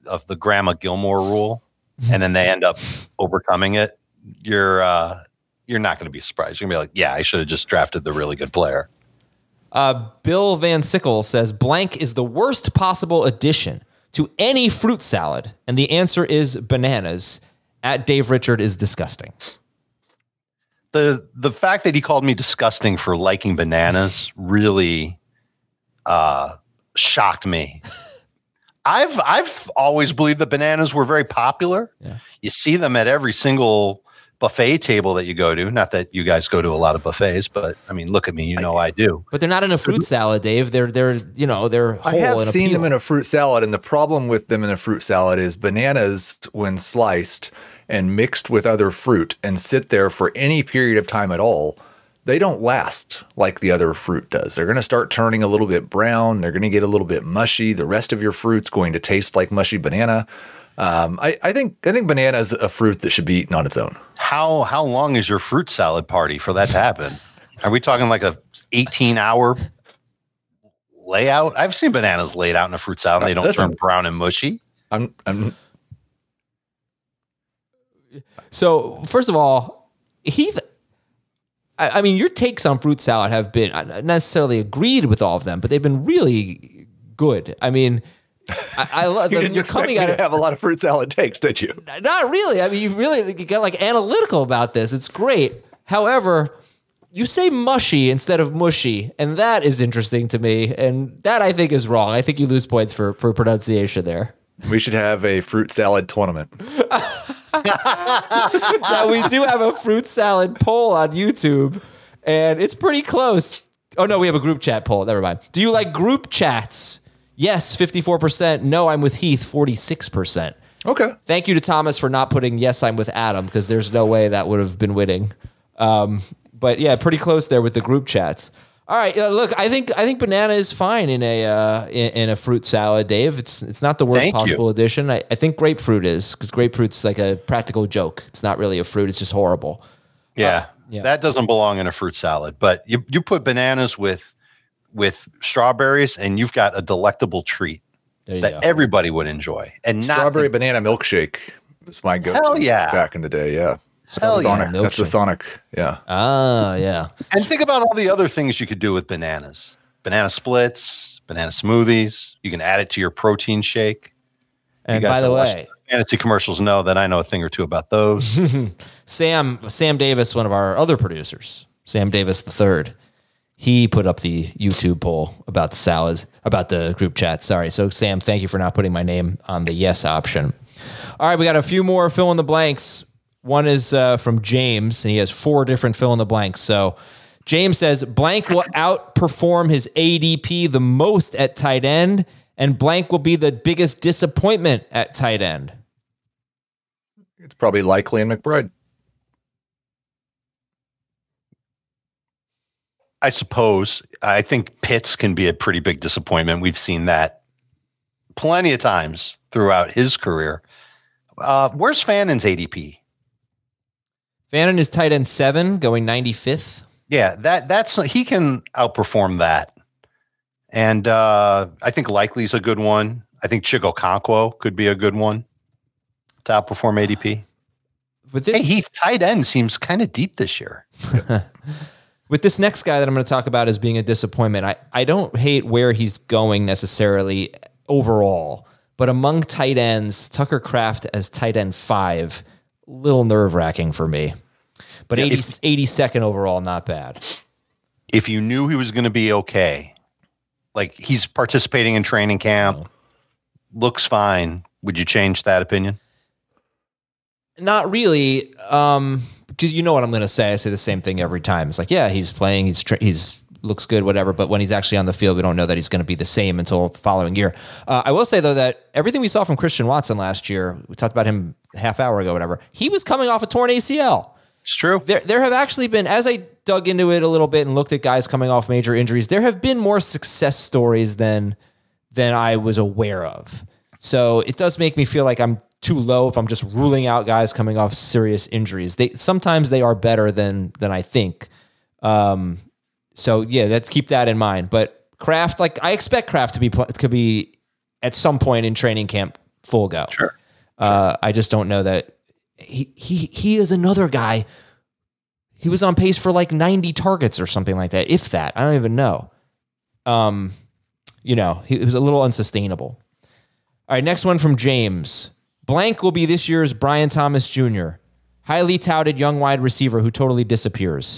of the Grandma Gilmore rule, and then they end up overcoming it, you're uh, you're not going to be surprised. You're going to be like, yeah, I should have just drafted the really good player. Uh, Bill Van Sickle says, blank is the worst possible addition to any fruit salad, and the answer is bananas. At Dave Richard is disgusting. The the fact that he called me disgusting for liking bananas really uh, shocked me. I've I've always believed that bananas were very popular. Yeah. You see them at every single buffet table that you go to. Not that you guys go to a lot of buffets, but I mean, look at me, you know I, I do. But they're not in a fruit salad, Dave. They're they're you know they're whole. I have and seen appeal. them in a fruit salad, and the problem with them in a fruit salad is bananas, when sliced and mixed with other fruit and sit there for any period of time at all, they don't last like the other fruit does. They're going to start turning a little bit brown. They're going to get a little bit mushy. The rest of your fruit's going to taste like mushy banana. Um, I, I think I think banana is a fruit that should be eaten on its own. How how long is your fruit salad party for that to happen? Are we talking like a eighteen hour layout? I've seen bananas laid out in a fruit salad and they don't Listen, turn brown and mushy. I'm I'm So first of all, Heath, I, I mean, your takes on fruit salad have been uh, not necessarily agreed with all of them, but they've been really good. I mean, I, I love you that didn't you're expect coming me at to it. have a lot of fruit salad takes, did you? Not really. I mean, you really you get like analytical about this. It's great. However, you say mushy instead of mushy, and that is interesting to me. And that I think is wrong. I think you lose points for for pronunciation there. We should have a fruit salad tournament. Now, we do have a fruit salad poll on YouTube, and it's pretty close. Oh, no, we have a group chat poll. Never mind. Do you like group chats? Yes, fifty-four percent. No, I'm with Heath, forty-six percent. Okay. Thank you to Thomas for not putting yes, I'm with Adam, because there's no way that would have been winning. Um, but yeah, pretty close there with the group chats. All right, uh, look, I think I think banana is fine in a uh, in, in a fruit salad, Dave. It's it's not the worst Thank possible you. addition. I, I think grapefruit is, because grapefruit's like a practical joke. It's not really a fruit. It's just horrible. Yeah, yeah. that doesn't belong in a fruit salad. But you you put bananas with with strawberries, and you've got a delectable treat There you that go. everybody would enjoy. And not Strawberry the- banana milkshake was my go-to Hell yeah. back in the day. Yeah. Hell yeah. Sonic. That's the Milkshake. Sonic. Yeah. Ah, yeah. And think about all the other things you could do with bananas. Banana splits, banana smoothies. You can add it to your protein shake. And You guys by the that watch way, fantasy commercials know that I know a thing or two about those. Sam Sam Davis, one of our other producers, Sam Davis the third, he put up the YouTube poll about the salads, about the group chat. Sorry. So Sam, thank you for not putting my name on the yes option. All right, we got a few more fill in the blanks. One is uh, from James, and he has four different fill in the blanks. So James says blank will outperform his A D P the most at tight end, and blank will be the biggest disappointment at tight end. It's probably Likely and McBride. I suppose. I think Pitts can be a pretty big disappointment. We've seen that plenty of times throughout his career. Uh, where's Fannon's A D P? Fannin is tight end seven, going ninety-fifth. Yeah, that that's he can outperform that. And uh, I think Likely's a good one. I think Chigokonkwo could be a good one to outperform A D P. With this, Hey, Heath, tight end seems kind of deep this year. with this next guy that I'm going to talk about as being a disappointment, I, I don't hate where he's going necessarily overall, but among tight ends, Tucker Kraft as tight end five, little nerve-wracking for me. But Yeah, eighty, if- eighty-second overall, not bad. If you knew he was going to be okay, like he's participating in training camp, looks fine, would you change that opinion? Not really, um, because you know what I'm going to say. I say the same thing every time. It's like, yeah, he's playing, he's tra- he's looks good, whatever. But when he's actually on the field, we don't know that he's going to be the same until the following year. Uh, I will say though that everything we saw from Christian Watson last year, we talked about him a half hour ago, whatever. He was coming off a torn A C L. It's true. There, there have actually been, as I dug into it a little bit and looked at guys coming off major injuries, there have been more success stories than than I was aware of. So it does make me feel like I'm too low if I'm just ruling out guys coming off serious injuries. They sometimes they are better than than I think. Um, so yeah, let's keep that in mind. But Kraft, like I expect Kraft to be pl- to be at some point in training camp full go. Sure. Uh, I just don't know that he he he is another guy. He was on pace for like ninety targets or something like that, if that. I don't even know. Um, you know, he, he was a little unsustainable. All right, next one from James. Blank will be this year's Brian Thomas Junior Highly touted young wide receiver who totally disappears.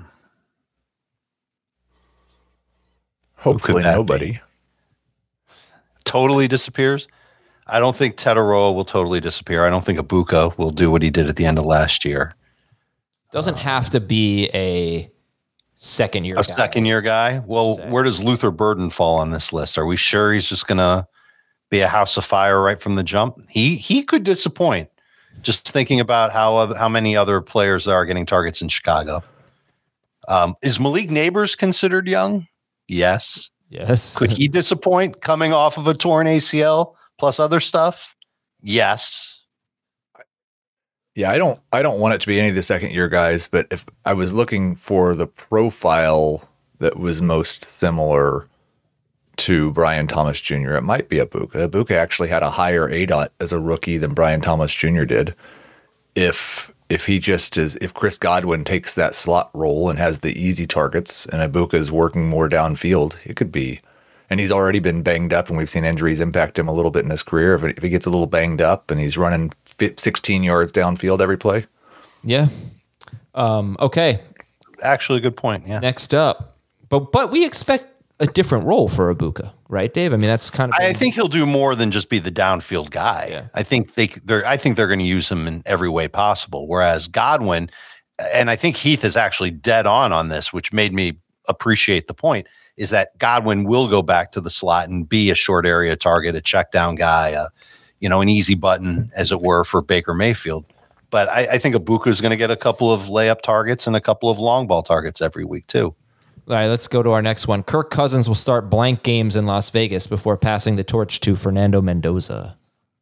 Hopefully nobody. Be? Totally disappears? I don't think Tetaroa will totally disappear. I don't think Ibuka will do what he did at the end of last year. Doesn't have to be a second year a guy. second year guy. Well, where does Luther Burden fall on this list? Are we sure he's just going to be a house of fire right from the jump? He he could disappoint. Just thinking about how other, how many other players are getting targets in Chicago. Um, is Malik Neighbors considered young? Yes. Yes. Could he disappoint coming off of a torn A C L plus other stuff? Yes. Yeah, I don't I don't want it to be any of the second year guys, but if I was looking for the profile that was most similar to Brian Thomas Junior, it might be Ibuka. Ibuka actually had a higher A D O T as a rookie than Brian Thomas Junior did. If if he just is if Chris Godwin takes that slot role and has the easy targets and Ibuka is working more downfield, it could be. And he's already been banged up, and we've seen injuries impact him a little bit in his career. If, if he gets a little banged up and he's running sixteen yards downfield every play. Yeah. Um, okay. Actually, a good point. Yeah. Next up. But but we expect a different role for Ibuka, right, Dave? I mean, that's kind of. I think he'll do more than just be the downfield guy. Yeah. I think they they're I think they're going to use him in every way possible. Whereas Godwin, and I think Heath is actually dead on on this, which made me appreciate the point, is that Godwin will go back to the slot and be a short area target, a check down guy, a, you know, an easy button, as it were, for Baker Mayfield. But I, I think Ibuka is going to get a couple of layup targets and a couple of long ball targets every week too. All right, let's go to our next one. Kirk Cousins will start blank games in Las Vegas before passing the torch to Fernando Mendoza.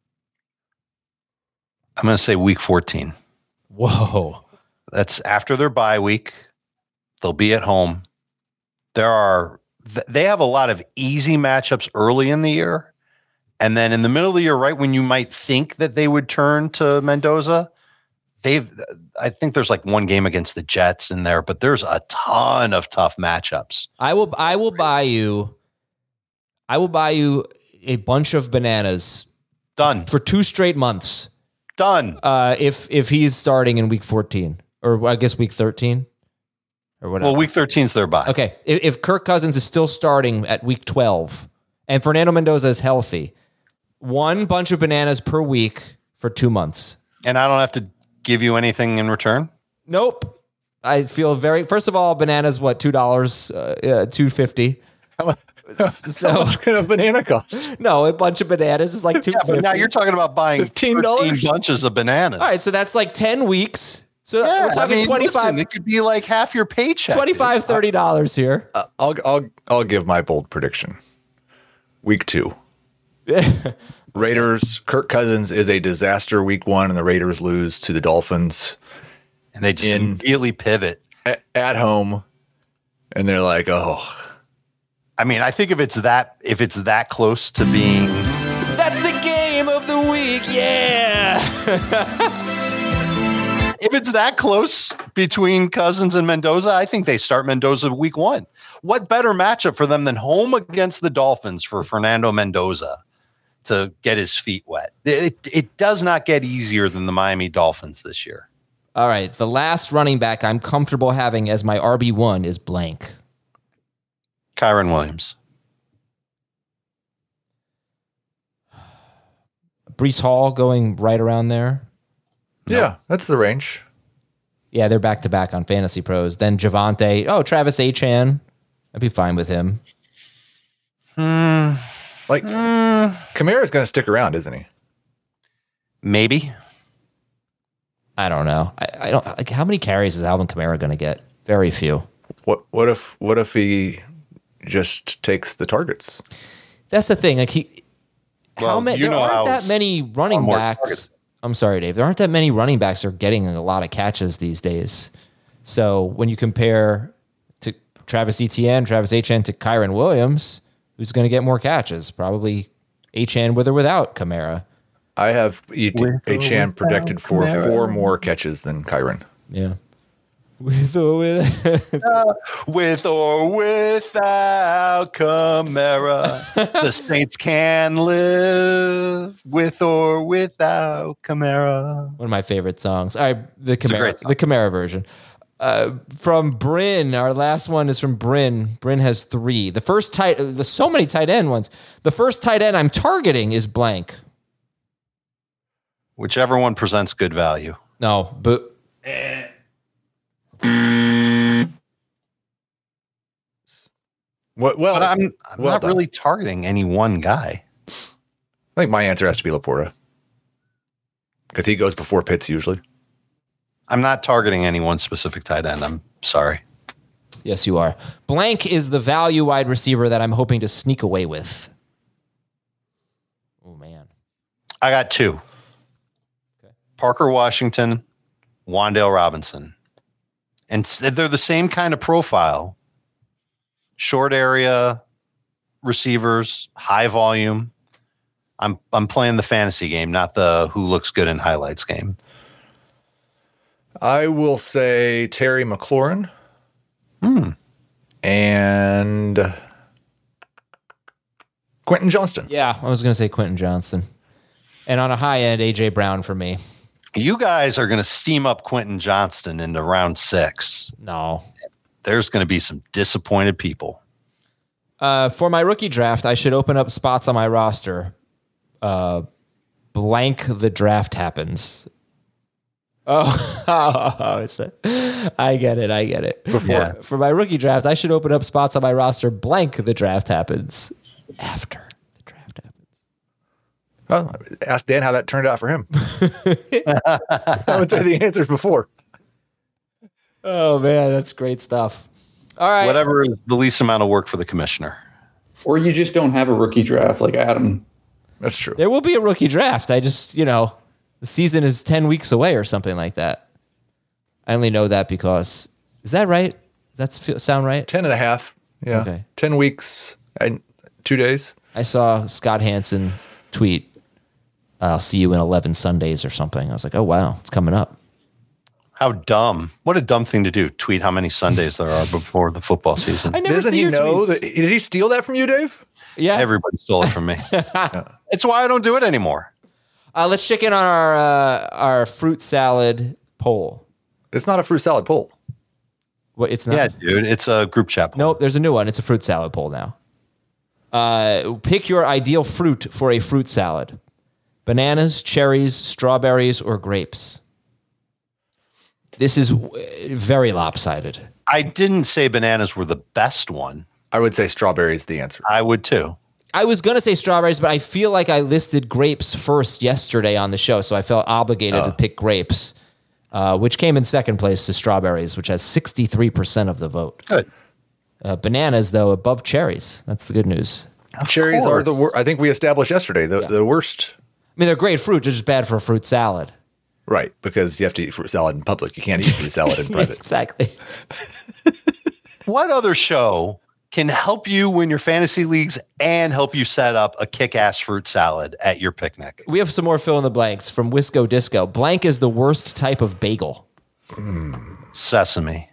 I'm going to say week fourteen. Whoa. That's after their bye week. They'll be at home. There are, they have a lot of easy matchups early in the year. And then in the middle of the year, right when you might think that they would turn to Mendoza, they've, I think there's like one game against the Jets in there, but there's a ton of tough matchups. I will, I will buy you, I will buy you a bunch of bananas. Done. For two straight months. Done. Uh, if, if he's starting in week fourteen, or I guess week thirteen. Or whatever. Well, week thirteen is their bye. Okay. If, if Kirk Cousins is still starting at week twelve and Fernando Mendoza is healthy, one bunch of bananas per week for two months. And I don't have to give you anything in return? Nope. I feel very, first of all, bananas, what, two dollars, uh, yeah, two fifty. How much, So, how much can a banana cost? No, a bunch of bananas is like two fifty. Yeah, but now you're talking about buying fifteen dollars? fifteen bunches of bananas. All right, so that's like ten weeks. So Yeah, we're talking I mean, twenty-five, listen, it could be like half your paycheck. twenty-five, thirty dollars here. Uh, I'll I'll I'll give my bold prediction. Week two. Raiders, Kirk Cousins is a disaster week one, and the Raiders lose to the Dolphins. And they just In- immediately pivot. At, at home, and they're like, oh. I mean, I think if it's that if it's that close to being That's the game of the week. Yeah. if it's that close between Cousins and Mendoza, I think they start Mendoza week one. What better matchup for them than home against the Dolphins for Fernando Mendoza to get his feet wet? It, it does not get easier than the Miami Dolphins this year. All right, the last running back I'm comfortable having as my R B one is blank. Kyron Williams. Brees Hall going right around there. Yeah, that's the range. Yeah, they're back to back on Fantasy Pros. Then Javante. Oh, Travis Achan. I'd be fine with him. Hmm. Like, Mm, Kamara's going to stick around, isn't he? maybe. I don't know. I, I don't like how many carries is Alvin Kamara going to get? Very few. What what if what if he just takes the targets? That's the thing. Like he, how Well, many? you There know aren't how that many running far more backs. targets. I'm sorry, Dave. There aren't that many running backs that are getting a lot of catches these days. So when you compare to Travis Etienne, Travis Achan to Kyron Williams, who's going to get more catches? Probably Achan with or without Kamara. I have Achane projected for Kamara. four more catches than Kyron. Yeah. With or with Uh, with or without Kamara, the Saints can live with or without Kamara. one of my favorite songs. All right, the a Camara, great song. the Camara version. Uh, from Bryn, our last one is from Bryn. Bryn has three. The first tight, there's so many tight end ones. The first tight end I'm targeting is blank. Whichever one presents good value. No, but What, well, But I'm, I'm well not done. really targeting any one guy. I think my answer has to be Laporta because he goes before Pitts usually. I'm not targeting any one specific tight end. I'm sorry. yes, you are. Blank is the value wide receiver that I'm hoping to sneak away with. Oh man, I got two. Okay. Parker Washington, Wan'Dale Robinson. And s- they're the same kind of profile. Short area receivers, high volume. I'm I'm playing the fantasy game, not the who looks good in highlights game. I will say Terry McLaurin Hmm. and Quentin Johnston. yeah, I was gonna say Quentin Johnston, and on a high end, A J Brown for me. You guys are going to steam up Quentin Johnston into round six. No. There's going to be some disappointed people. Uh, for my rookie draft, I should open up spots on my roster. Uh, blank the draft happens. Oh, it's a, I get it. I get it. Before, Yeah. For my rookie draft, I should open up spots on my roster. Blank the draft happens after the draft happens. Oh, ask Dan how that turned out for him. I would say the answers before. Oh man, that's great stuff. All right. Whatever is the least amount of work for the commissioner. Or you just don't have a rookie draft like Adam. That's true. There will be a rookie draft. I just, you know, the season is ten weeks away or something like that. I only know that because, is that right? Does that sound right? Ten and a half. Yeah. Okay. Ten weeks and two days. I saw Scott Hansen tweet, I'll see you in eleven Sundays or something. I was like, oh, wow, it's coming up. How dumb. What a dumb thing to do. Tweet how many Sundays there are before the football season. I never Doesn't see he your know tweets. that? Did he steal that from you, Dave? Yeah. Everybody stole it from me. It's why I don't do it anymore. Uh, let's check in on our uh, our fruit salad poll. It's not a fruit salad poll. What? It's not. Yeah, dude. It's a group chat. poll. Nope, there's a new one. It's a fruit salad poll now. Uh, pick your ideal fruit for a fruit salad. Bananas, cherries, strawberries, or grapes. This is w- very lopsided. I didn't say bananas were the best one. I would say strawberry is the answer. I would too. I was going to say strawberries, but I feel like I listed grapes first yesterday on the show, so I felt obligated to pick grapes, uh, which came in second place to strawberries, which has sixty-three percent of the vote. Good. Uh, bananas, though, above cherries. That's the good news. Cherries are the worst. I think we established yesterday the, the worst. I mean, they're great fruit, they're just bad for a fruit salad. Right, because you have to eat fruit salad in public. You can't eat fruit salad in private. Exactly. What other show can help you win your fantasy leagues and help you set up a kick-ass fruit salad at your picnic? We have some more fill in the blanks from Wisco Disco. Blank is the worst type of bagel. Sesame.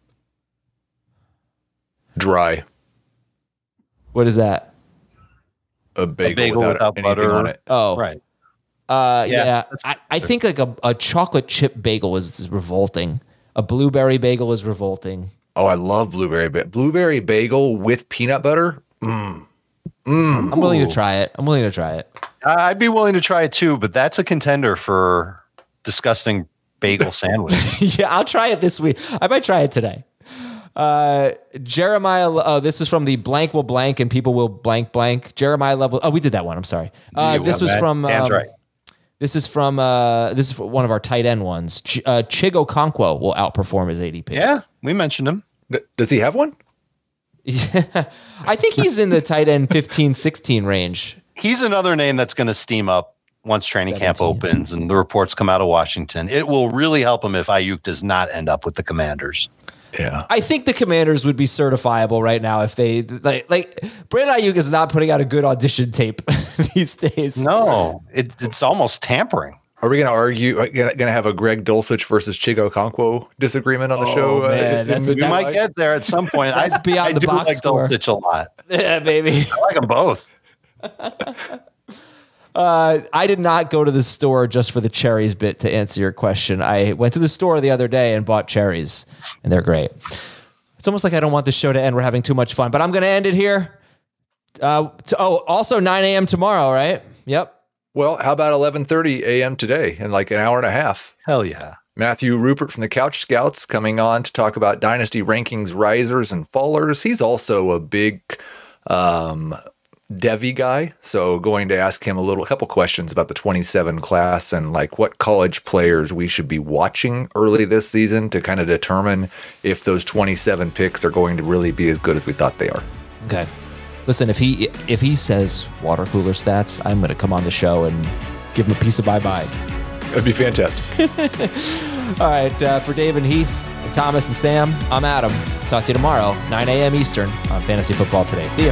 Dry. What is that? A bagel, bagel without, without anything butter. on it. Oh, Right. Uh, yeah, Yeah, that's- I, I think like a, a chocolate chip bagel is revolting. A blueberry bagel is revolting. Oh, I love blueberry ba- blueberry bagel with peanut butter. I'm willing to try it. I'm willing to try it. I'd be willing to try it too, but that's a contender for disgusting bagel sandwich. Yeah, I'll try it this week. I might try it today. Uh, Jeremiah, oh, this is from the blank will blank and people will blank blank. Jeremiah level. Oh, we did that one. I'm sorry. Uh, You this went was back. from. Dan's um, right. This is from. Uh, this is one of our tight end ones. Ch- uh, Chigo Okonkwo will outperform his A D P. Yeah, we mentioned him. D- Does he have one? Yeah. I think he's in the tight end fifteen, sixteen range. He's another name that's going to steam up once training camp seventeen. opens and the reports come out of Washington. It will really help him if Ayuk does not end up with the Commanders. Yeah. I think the Commanders would be certifiable right now if they like. Like Brandon Ayuk is not putting out a good audition tape these days. No, it, it's almost tampering. Are we going to argue? Going to have a Greg Dulcich versus Chigo Okonkwo disagreement on the Oh, show? man, uh, that's in a- the- We might get there at some point. I, That's beyond I the do box like score. Dulcich a lot. Yeah, baby. I like them both. Uh, I did not go to the store just for the cherries bit to answer your question. I went to the store the other day and bought cherries, and they're great. It's almost like I don't want the show to end. We're having too much fun, but I'm going to end it here. Uh, to, oh, also nine a.m. tomorrow, right? Yep. Well, how about eleven thirty a.m. today in like an hour and a half? Hell yeah. Matthew Rupert from the Couch Scouts coming on to talk about Dynasty rankings, risers and fallers. He's also a big um, Devy guy, so going to ask him a little, couple questions about the twenty-seven class and like what college players we should be watching early this season to kind of determine if those twenty-seven picks are going to really be as good as we thought they are. Okay. Listen, if he if he says water cooler stats, I'm going to come on the show and give him a piece of bye-bye. That'd be fantastic. All right, uh, for Dave and Heath, and Thomas and Sam, I'm Adam. Talk to you tomorrow, nine a.m. Eastern on Fantasy Football Today. See ya.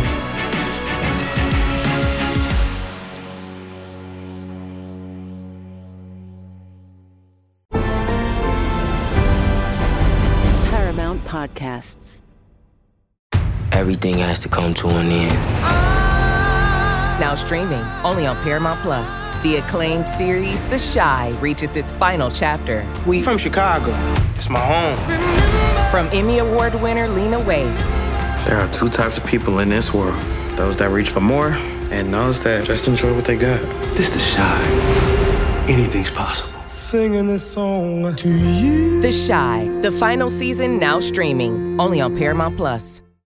Paramount Podcasts. Everything has to come to an end. Now streaming, only on Paramount Plus. The acclaimed series, The Chi, reaches its final chapter. We from Chicago. It's my home. From Emmy Award winner Lena Waithe. There are two types of people in this world. Those that reach for more and those that just enjoy what they got. This The Chi. Anything's possible. Singing this song to you. The Chi, the final season now streaming, only on Paramount Plus.